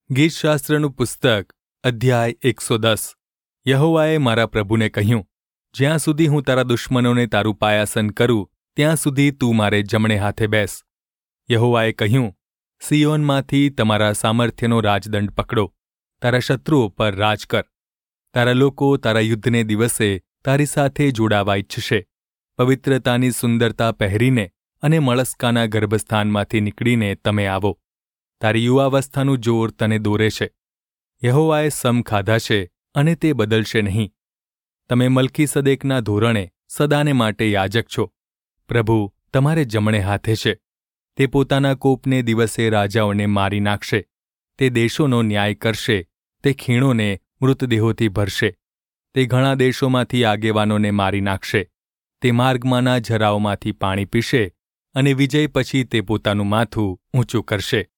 ગીતશાસ્ત્રનું પુસ્તક અધ્યાય 110. યહોવાએ મારા પ્રભુને કહ્યું, જ્યાં સુધી હું તારા દુશ્મનોને તારું પાયાસન કરું ત્યાં સુધી તું મારે જમણે હાથે બેસ. યહોવાએ કહ્યું, સિયોનમાંથી તમારા સામર્થ્યનો રાજદંડ પકડો, તારા શત્રુઓ પર રાજ કર. તારા લોકો તારા યુદ્ધને દિવસે તારી સાથે જોડાવા ઈચ્છશે. પવિત્રતાની સુંદરતા પહેરીને અને મળસ્કાના ગર્ભસ્થાનમાંથી નીકળીને તમે આવો. તારી યુવાવસ્થાનું જોર તને દોરે છે. યહોવાએ સમ ખાધા છે અને તે બદલશે નહીં. તમે મલ્કીસદેકના ધોરણે સદાને માટે યાજક છો. પ્રભુ તમારે જમણે હાથે છે. તે પોતાના કોપને દિવસે રાજાઓને મારી નાખશે. તે દેશોનો ન્યાય કરશે. તે ખીણોને મૃતદેહોથી ભરશે. તે ઘણા દેશોમાંથી આગેવાનોને મારી નાખશે. તે માર્ગમાંના ઝરાઓમાંથી પાણી પીશે અને વિજય પછી તે પોતાનું માથું ઊંચું કરશે.